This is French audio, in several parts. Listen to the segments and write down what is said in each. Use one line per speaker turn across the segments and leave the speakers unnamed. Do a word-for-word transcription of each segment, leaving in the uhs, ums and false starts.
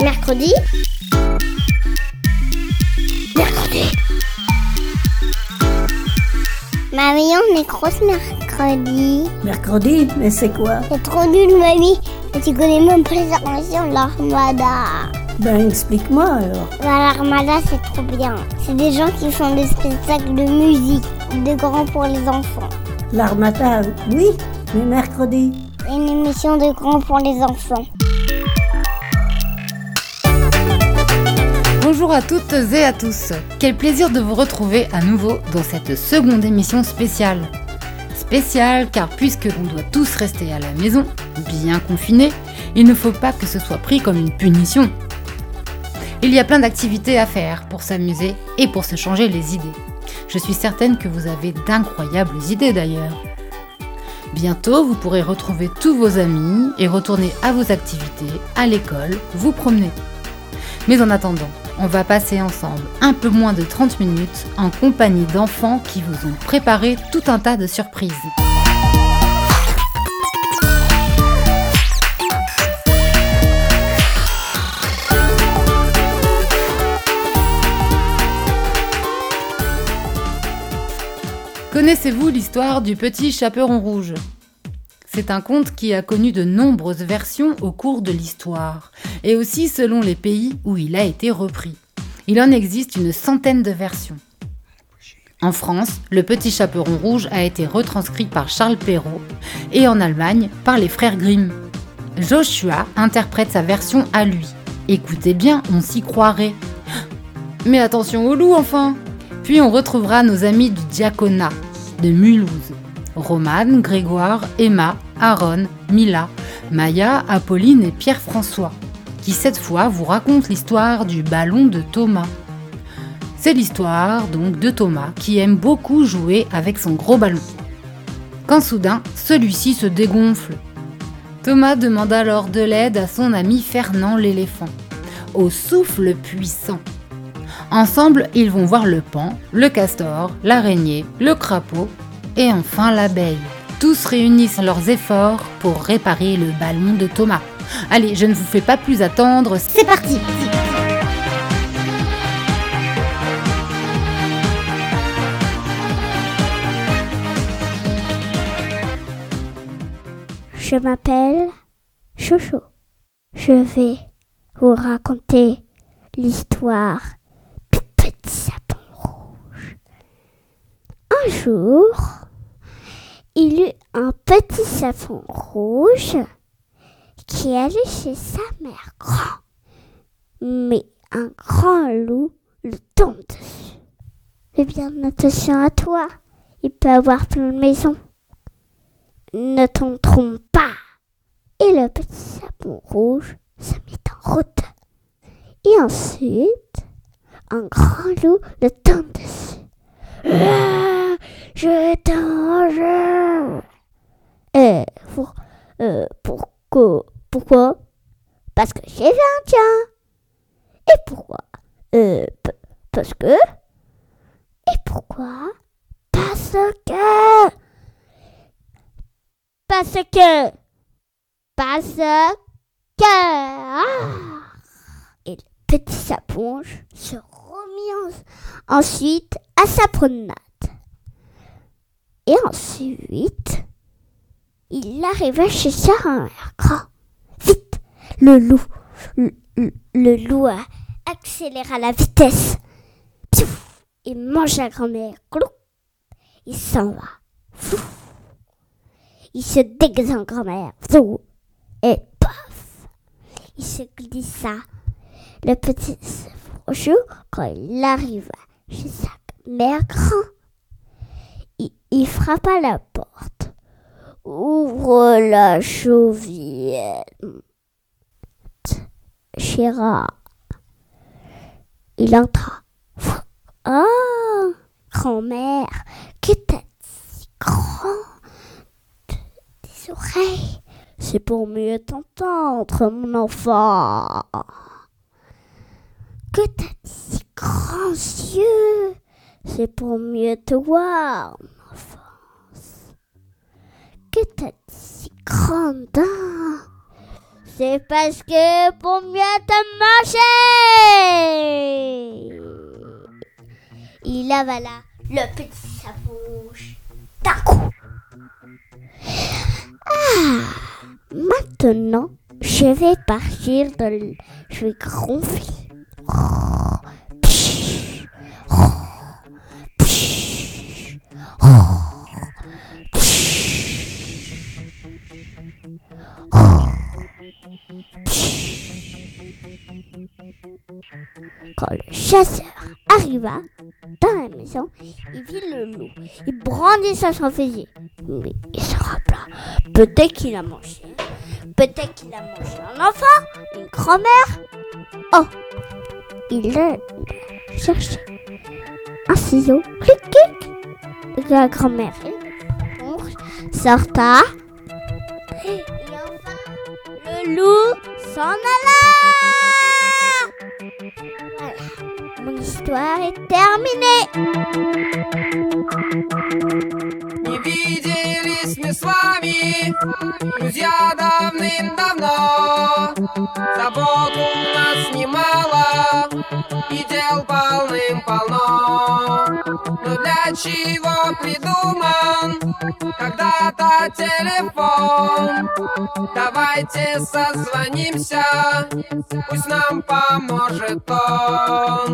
Mercredi. Mercredi. Mamie, on est grosse mercredi.
Mercredi? Mais c'est quoi?
C'est trop nul, mamie. Et tu connais même pas les inventions de l'Armada.
Ben, explique-moi alors.
Bah, l'Armada, c'est trop bien. C'est des gens qui font des spectacles de musique, de grands pour les enfants.
L'Armada, oui, mais mercredi?
Une émission de grands pour les enfants.
Bonjour à toutes et à tous. Quel plaisir de vous retrouver à nouveau dans cette seconde émission spéciale. Spéciale car puisque l'on doit tous rester à la maison, bien confinés, il ne faut pas que ce soit pris comme une punition. Il y a plein d'activités à faire pour s'amuser et pour se changer les idées. Je suis certaine que vous avez d'incroyables idées d'ailleurs. Bientôt, vous pourrez retrouver tous vos amis et retourner à vos activités, à l'école, vous promener. Mais en attendant, on va passer ensemble un peu moins de trente minutes en compagnie d'enfants qui vous ont préparé tout un tas de surprises. Connaissez-vous l'histoire du petit chaperon rouge ? C'est un conte qui a connu de nombreuses versions au cours de l'histoire, et aussi selon les pays où il a été repris. Il en existe une centaine de versions. En France, le petit chaperon rouge a été retranscrit par Charles Perrault, et en Allemagne, par les frères Grimm. Joshua interprète sa version à lui. Écoutez bien, on s'y croirait. Mais attention au loup, enfin ! Puis on retrouvera nos amis du diaconat, de Mulhouse. Romane, Grégoire, Emma, Aaron, Mila, Maya, Apolline et Pierre-François, qui cette fois vous racontent l'histoire du ballon de Thomas. C'est l'histoire donc de Thomas qui aime beaucoup jouer avec son gros ballon. Quand soudain, celui-ci se dégonfle. Thomas demande alors de l'aide à son ami Fernand l'éléphant, au souffle puissant. Ensemble, ils vont voir le paon, le castor, l'araignée, le crapaud et enfin l'abeille. Tous réunissent leurs efforts pour réparer le ballon de Thomas. Allez, je ne vous fais pas plus attendre, c'est parti!
Je m'appelle Chocho. Je vais vous raconter l'histoire du petit sapin rouge. Un jour, il eut un petit sapin rouge qui allait chez sa mère grand. Mais un grand loup le tombe dessus. Fais bien attention à toi, il peut avoir plein de maisons. Ne t'en trompe pas. Et le petit sapin rouge se mit en route. Et ensuite, un grand loup le tombe dessus. Ah, je t'en Euh, pour, euh, pourquoi, pourquoi Parce que j'ai fait un tien. Et pourquoi Euh, p- parce que. Et pourquoi Parce que. Parce que. Parce que. Ah. Et le petit sapin se remit en- ensuite à sa promenade. Et ensuite, il arriva chez sa mère grand. Vite, le loup, le, le, le loup a accéléra la vitesse. Piouf, il mange la grand-mère. Clou, il s'en va. Piouf, il se déguise en grand-mère. Zou, et paf, il se glissa. Le petit sapin, quand il arriva chez sa mère grand, il, il frappa la porte. Ouvre la chauvière. Chéra. Il entra. Ah, grand-mère, que t'as si grand des oreilles. C'est pour mieux t'entendre, mon enfant. Que t'as si grands yeux. C'est pour mieux te voir, mon enfance. Que t'as si grandes dents. C'est parce que pour mieux te manger, il avala le petit sapouche d'un coup. Ah, maintenant, je vais partir de l... Je vais gonfler. Oh, psh, oh, psh, oh, psh, oh, psh. Quand le chasseur arriva dans la maison, il vit le loup. Il brandissait son fusil. Mais il se rappela. Peut-être qu'il a mangé. Peut-être qu'il a mangé un enfant, une grand-mère. Oh, il a cherché un ciseau. Clic, clic. La grand-mère sorta. Et enfin, le loup s'en alla. Voilà, mon histoire est terminée.
Не виделись мы с вами, друзья, давным-давно. Забот у нас немало, и дел полным-полно. Но для чего придуман когда-то телефон? Давайте созвонимся, пусть нам поможет он.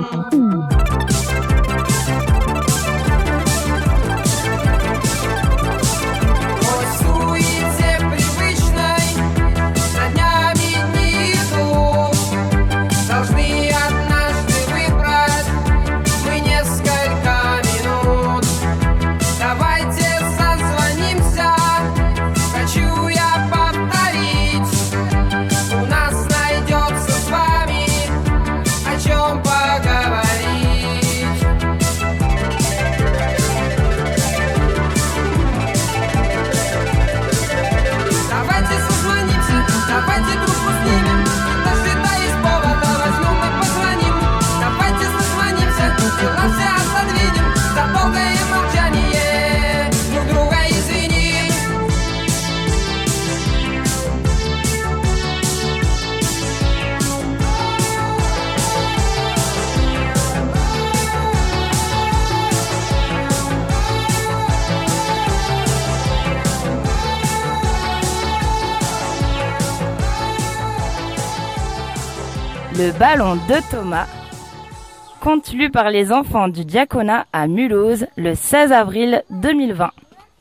Le ballon de Thomas, conte lu par les enfants du diaconat à Mulhouse le seize avril deux mille vingt.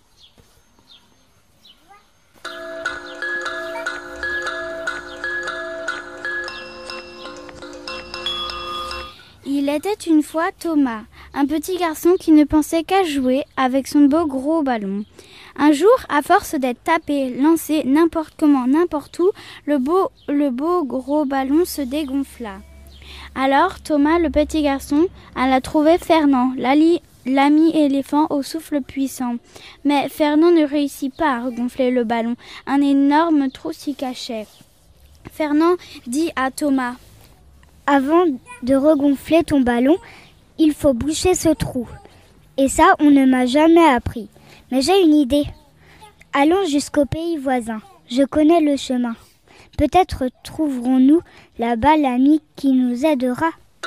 Il était une fois Thomas, un petit garçon qui ne pensait qu'à jouer avec son beau gros ballon. Un jour, à force d'être tapé, lancé n'importe comment, n'importe où, le beau, le beau gros ballon se dégonfla. Alors Thomas, le petit garçon, alla trouver Fernand, l'ami éléphant au souffle puissant. Mais Fernand ne réussit pas à regonfler le ballon. Un énorme trou s'y cachait. Fernand dit à Thomas: «
Avant de regonfler ton ballon, il faut boucher ce trou. Et ça, on ne m'a jamais appris. Mais j'ai une idée. Allons jusqu'au pays voisin. Je connais le chemin. Peut-être trouverons-nous là-bas l'ami qui nous aidera. »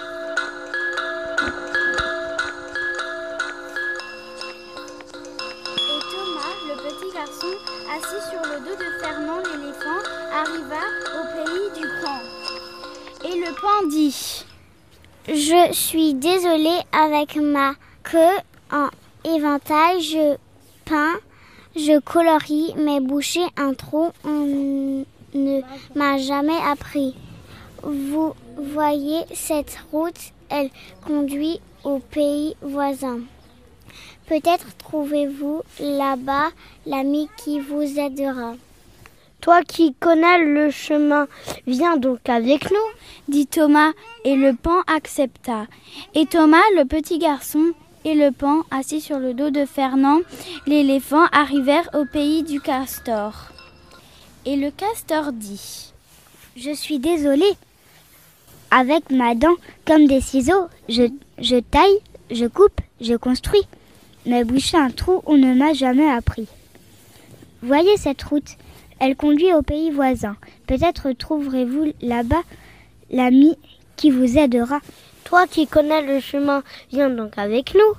Et Thomas, le petit garçon, assis sur le dos de Fernand l'éléphant, arriva au pays du Pan. Et le Pan dit:
« Je suis désolé, avec ma queue en éventail, je peins, je colorie, mais boucher un trou, on ne m'a jamais appris. Vous voyez cette route, elle conduit au pays voisin. Peut-être trouvez-vous là-bas l'ami qui vous aidera. » « Toi qui connais le chemin, viens donc avec nous, »
dit Thomas, et le Pan accepta. Et Thomas, le petit garçon, et le Pan, assis sur le dos de Fernand l'éléphant, arrivèrent au pays du castor. Et le castor dit: «
Je suis désolé. Avec ma dent, comme des ciseaux, je, je taille, je coupe, je construis. Mais boucher un trou, on ne m'a jamais appris. Voyez cette route, elle conduit au pays voisin. Peut-être trouverez-vous là-bas l'ami qui vous aidera.
Toi qui connais le chemin, viens donc avec nous.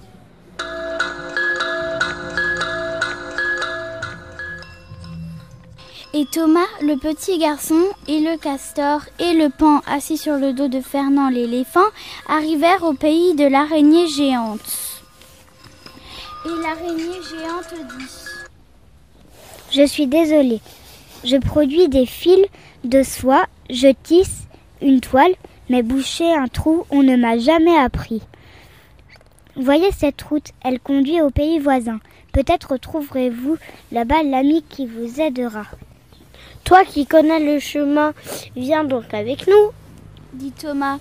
Et Thomas, le petit garçon, et le castor, et le paon assis sur le dos de Fernand l'éléphant, arrivèrent au pays de l'araignée géante. Et l'araignée géante dit :
Je suis désolée, je produis des fils de soie, je tisse une toile, mais boucher un trou, on ne m'a jamais appris. Voyez cette route, elle conduit au pays voisin. Peut-être trouverez-vous là-bas l'ami qui vous aidera.
Toi qui connais le chemin, viens donc avec nous,
dit Thomas.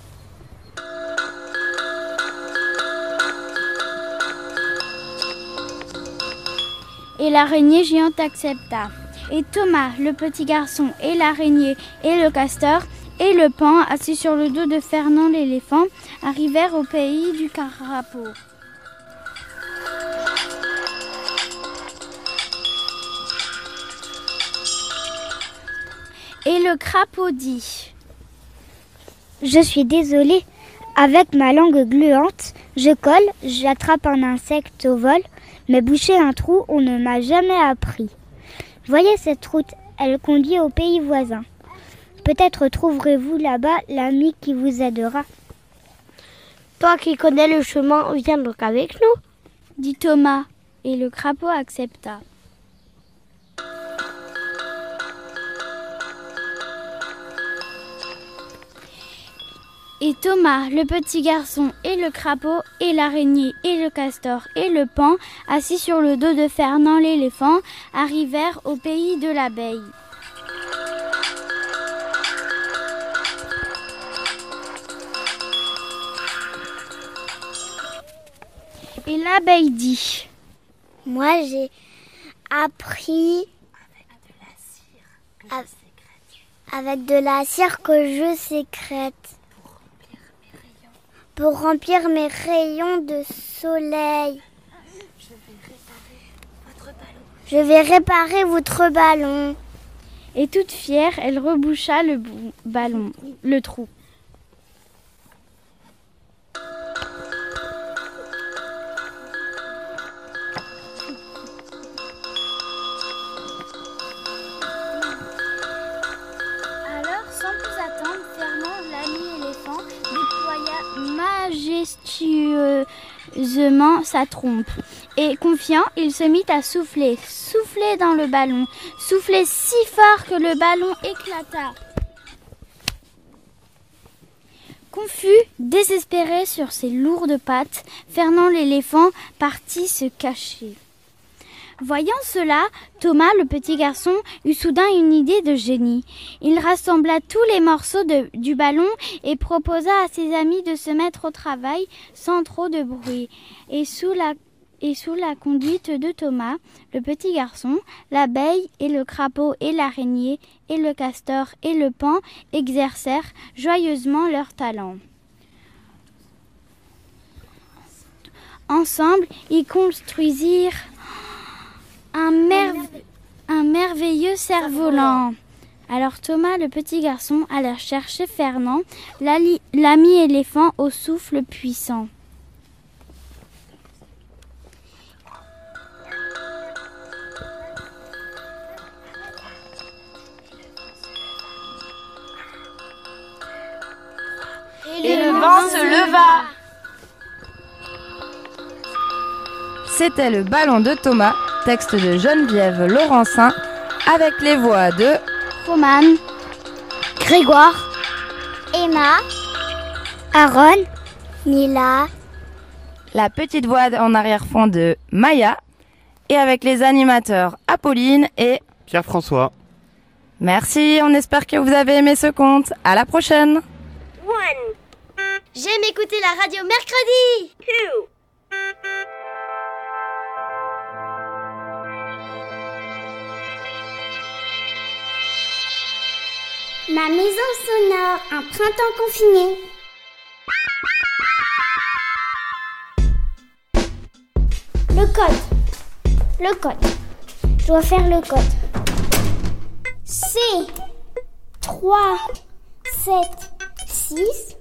Et l'araignée géante accepta. Et Thomas, le petit garçon, et l'araignée, et le castor, et le paon, assis sur le dos de Fernand l'éléphant, arrivèrent au pays du crapaud. Et le crapaud dit :
Je suis désolé, avec ma langue gluante, je colle, j'attrape un insecte au vol, mais boucher un trou, on ne m'a jamais appris. Voyez cette route, elle conduit au pays voisin. Peut-être trouverez-vous là-bas l'ami qui vous aidera.
Toi qui connais le chemin, viens donc avec nous,
dit Thomas, et le crapaud accepta. Et Thomas, le petit garçon, et le crapaud, et l'araignée, et le castor, et le paon, assis sur le dos de Fernand l'éléphant, arrivèrent au pays de l'abeille. Et l'abeille dit :
Moi, j'ai appris avec de la cire que je sécrète pour remplir mes rayons de soleil. Je vais réparer votre ballon.
Et toute fière, elle reboucha le ballon, le trou. Majestueusement sa trompe. Et confiant, il se mit à souffler, souffler dans le ballon, souffler si fort que le ballon éclata. Confus, désespéré sur ses lourdes pattes, Fernand l'éléphant partit se cacher. Voyant cela, Thomas, le petit garçon, eut soudain une idée de génie. Il rassembla tous les morceaux de, du ballon et proposa à ses amis de se mettre au travail sans trop de bruit. Et sous la, et sous la conduite de Thomas, le petit garçon, l'abeille et le crapaud et l'araignée et le castor et le paon exercèrent joyeusement leur talent. Ensemble, ils construisirent Un, merve... un merveilleux cerf-volant. Alors Thomas, le petit garçon, alla chercher Fernand, l'ami éléphant au souffle puissant.
Et, Et le vent se leva. C'était le ballon de Thomas. Texte de Geneviève Laurencin, avec les voix de
Romane,
Grégoire, Emma, Aaron, Nila,
la petite voix en arrière-fond de Maya, et avec les animateurs Apolline et
Pierre-François.
Merci, on espère que vous avez aimé ce conte. À la prochaine.
One. J'aime écouter la radio mercredi. Two.
Ma maison sonore, un printemps confiné. Le code. Le code. Je dois faire le code. trois, sept, six.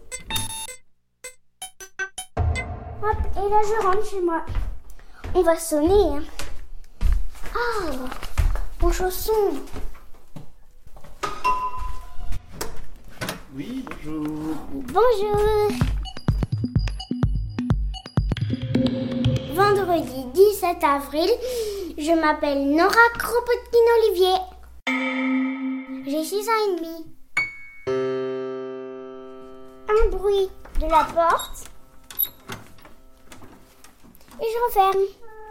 Hop, et là je rentre chez moi. On va sonner. Hein. Ah, mon chausson.
Oui, bonjour.
Bonjour. Vendredi dix-sept avril, je m'appelle Nora Kropotkin-Olivier. J'ai six ans et demi. Un bruit de la porte. Et je referme.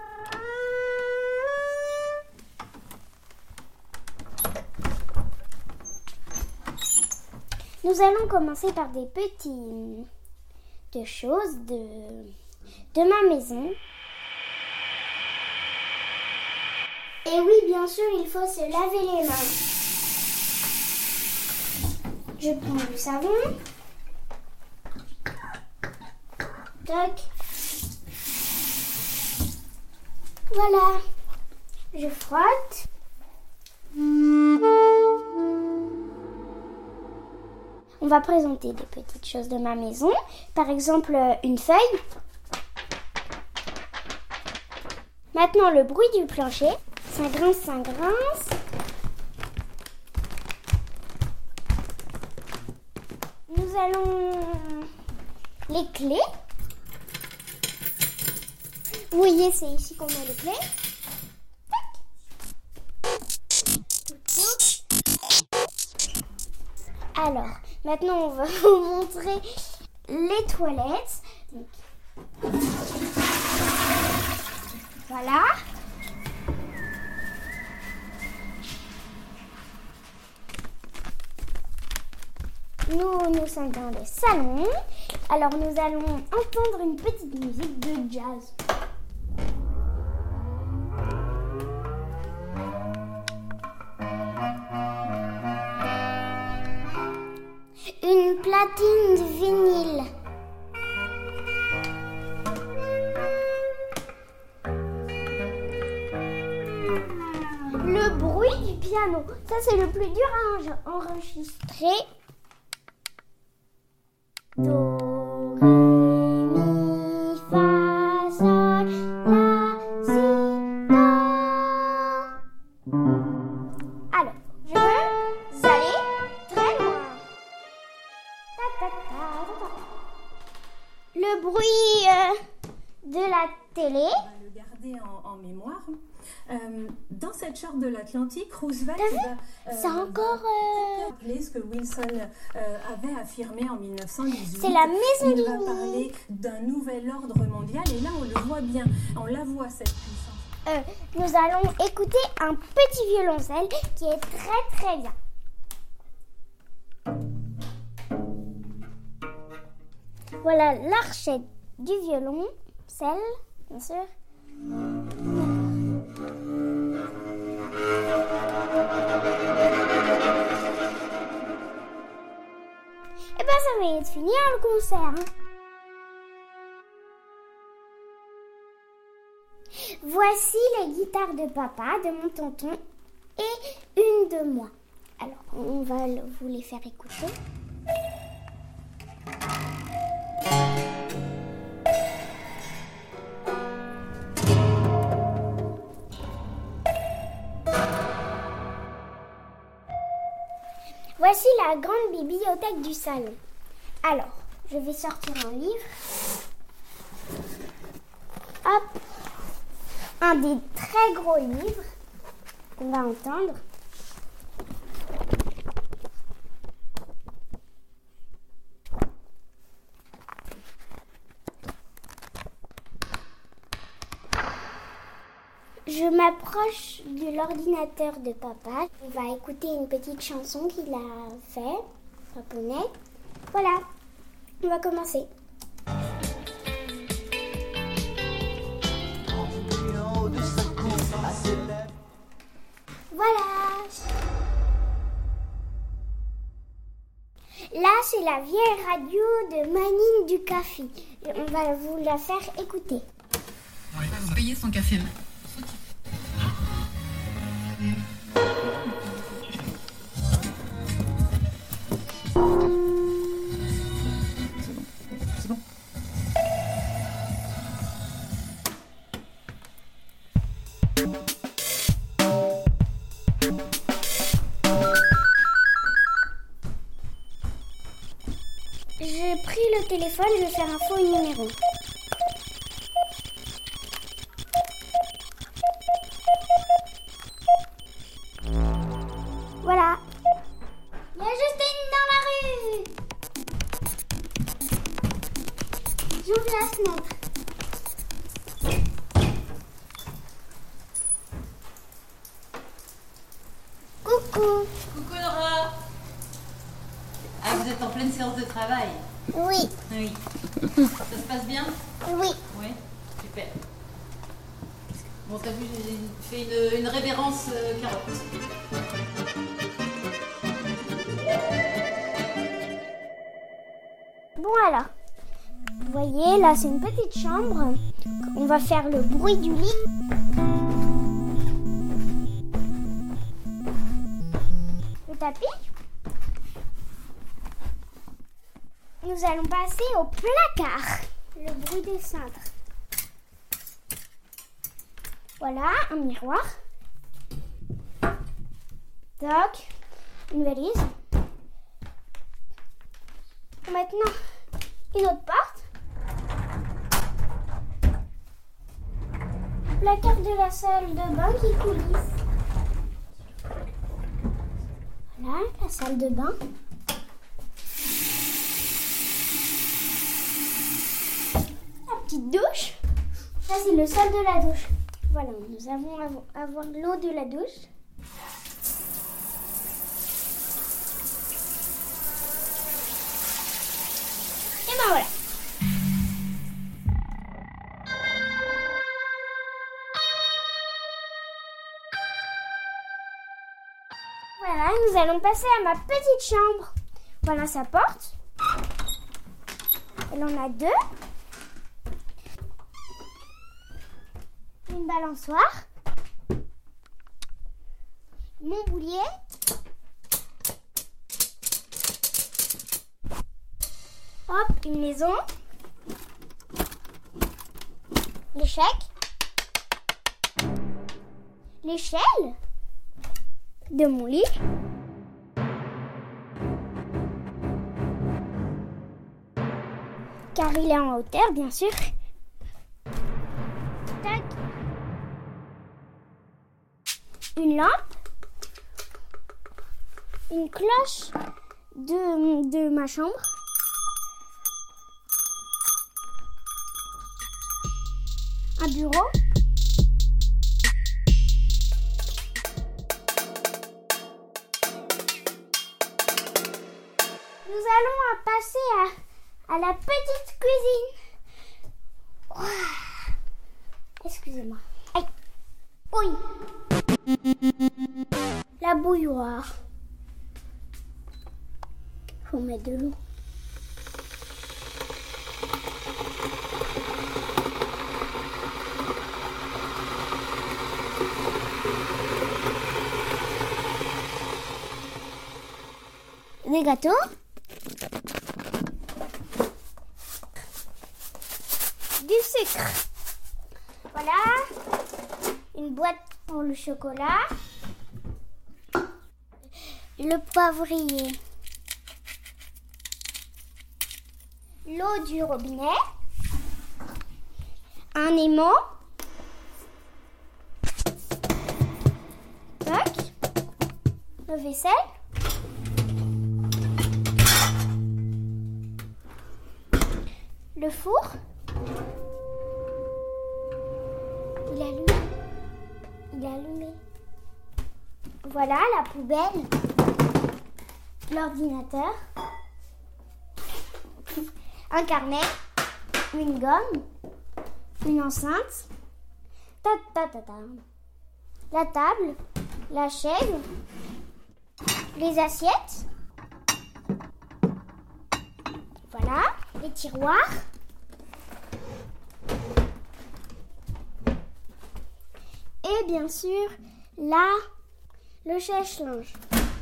Nous allons commencer par des petites de choses de, de ma maison. Et oui, bien sûr, il faut se laver les mains. Je prends du savon. Tac. Voilà. Je frotte. On va présenter des petites choses de ma maison. Par exemple, une feuille. Maintenant, le bruit du plancher. Ça grince, ça grince. Nous allons... Les clés. Vous voyez, c'est ici qu'on met les clés. Alors, maintenant, on va vous montrer les toilettes. Donc, voilà. Nous, nous sommes dans le salon. Alors, nous allons entendre une petite musique de jazz. Une platine de vinyle. Le bruit du piano. Ça, c'est le plus dur à enregistrer. Do, ré, mi, fa, sol, la, si, do. Alors, je veux aller très loin. Ta, ta, ta, ta, ta. Le bruit euh, de la télé.
On va le garder en, en mémoire. Euh, dans cette charte de l'Atlantique, Roosevelt va, euh,
c'est encore euh...
rappeler ce que Wilson euh, avait affirmé en mille neuf cent dix-huit.
C'est la maison
Il
du
va parler d'un nouvel ordre mondial et là on le voit bien, on la voit cette puissance.
Euh, nous allons écouter un petit violoncelle qui est très très bien. Voilà l'archette du violoncelle, bien sûr. Et ben ça va être fini hein, le concert. Hein. Voici les guitares de papa, de mon tonton et une de moi. Alors on va vous les faire écouter. Voici la grande bibliothèque du salon. Alors, je vais sortir un livre. Hop, un des très gros livres qu'on va entendre. Je m'approche de l'ordinateur de papa. On va écouter une petite chanson qu'il a fait, japonais. Voilà, on va commencer. Voilà. Là, c'est la vieille radio de Manning du café. On va vous la faire écouter.
On va vous payer son café.
le téléphone, je vais faire un faux numéro. Voilà. Il y a Justine dans la rue. J'ouvre la fenêtre. Coucou.
Coucou Nora. Ah, vous êtes en pleine séance de travail?
Oui.
Oui. Ça se passe bien?
Oui.
Oui, super. Bon, t'as vu, j'ai fait une, une révérence euh, carotte.
Bon alors, vous voyez, là c'est une petite chambre. On va faire le bruit du lit. Le tapis. Nous allons passer au placard. Le bruit des cintres. Voilà, un miroir. Toc, une valise. Maintenant, une autre porte. Le placard de la salle de bain qui coulisse. Voilà, la salle de bain. La petite douche. Ça, c'est le sol de la douche. Voilà, nous allons avoir l'eau de la douche. Et ben voilà. Voilà, nous allons passer à ma petite chambre. Voilà sa porte. Elle en a deux. Une balançoire. Mon boulier. Hop, une maison. L'échec. L'échelle de mon lit. Car il est en hauteur, bien sûr. Tac. Une lampe. Une cloche de, de ma chambre. Un bureau. Nous allons passer à, à la petite cuisine. Ouah. Excusez-moi. Aïe. Oui. La bouilloire. Faut mettre de l'eau. Des gâteaux. Du sucre. Voilà. Une boîte pour le chocolat. Le poivrier. L'eau du robinet. Un aimant. Toc. Le vaisselle. Le four. Il est allumé. Il est allumé. Voilà la poubelle. L'ordinateur. Un carnet. Une gomme. Une enceinte. Ta ta ta ta. La table. La chaise. Les assiettes. Voilà. Les tiroirs. Et bien sûr, là, le sèche-linge.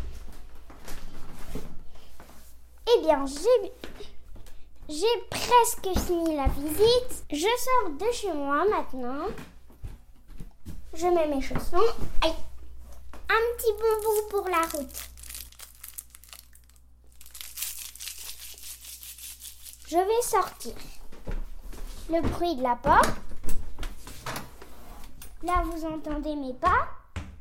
Eh bien, j'ai, j'ai presque fini la visite. Je sors de chez moi maintenant. Je mets mes chaussons. Aïe. Un petit bonbon pour la route. Je vais sortir. Le bruit de la porte. Là, vous entendez mes pas.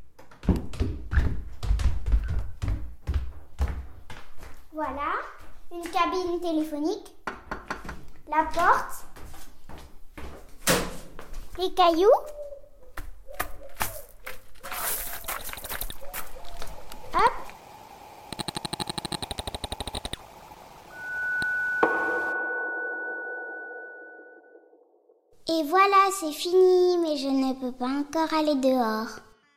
Voilà, une cabine téléphonique. La porte. Les cailloux. Hop. Et voilà, c'est fini, mais je ne peux pas encore aller dehors.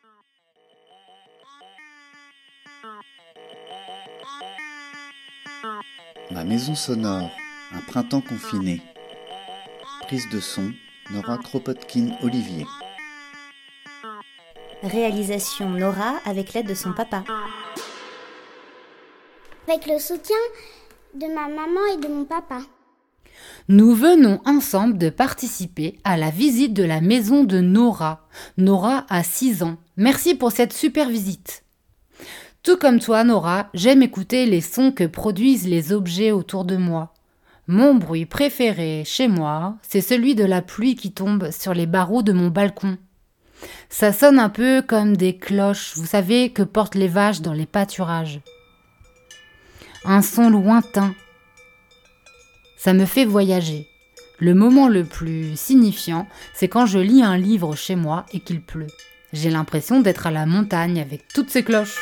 Ma maison sonore, un printemps confiné. Prise de son, Nora Kropotkin-Olivier.
Réalisation Nora avec l'aide de son papa.
Avec le soutien de ma maman et de mon papa.
Nous venons ensemble de participer à la visite de la maison de Nora. Nora a six ans. Merci pour cette super visite. Tout comme toi, Nora, j'aime écouter les sons que produisent les objets autour de moi. Mon bruit préféré chez moi, c'est celui de la pluie qui tombe sur les barreaux de mon balcon. Ça sonne un peu comme des cloches, vous savez, que portent les vaches dans les pâturages. Un son lointain. Ça me fait voyager. Le moment le plus signifiant, c'est quand je lis un livre chez moi et qu'il pleut. J'ai l'impression d'être à la montagne avec toutes ces cloches.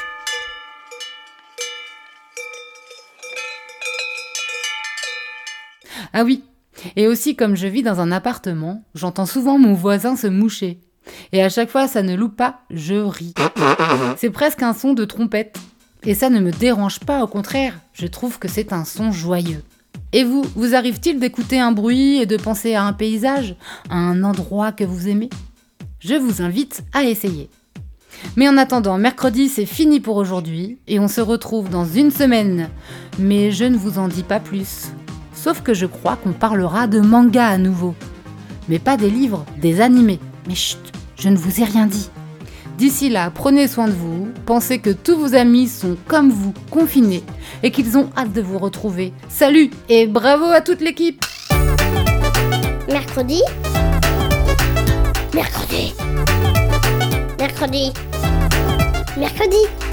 Ah oui, et aussi comme je vis dans un appartement, j'entends souvent mon voisin se moucher. Et à chaque fois, ça ne loupe pas, je ris. C'est presque un son de trompette. Et ça ne me dérange pas, au contraire, je trouve que c'est un son joyeux. Et vous, vous arrive-t-il d'écouter un bruit et de penser à un paysage, à un endroit que vous aimez ? Je vous invite à essayer. Mais en attendant, mercredi, c'est fini pour aujourd'hui et on se retrouve dans une semaine. Mais je ne vous en dis pas plus. Sauf que je crois qu'on parlera de manga à nouveau. Mais pas des livres, des animés. Mais chut, je ne vous ai rien dit. D'ici là, prenez soin de vous, pensez que tous vos amis sont comme vous, confinés, et qu'ils ont hâte de vous retrouver. Salut et bravo à toute l'équipe!
Mercredi. Mercredi. Mercredi. Mercredi.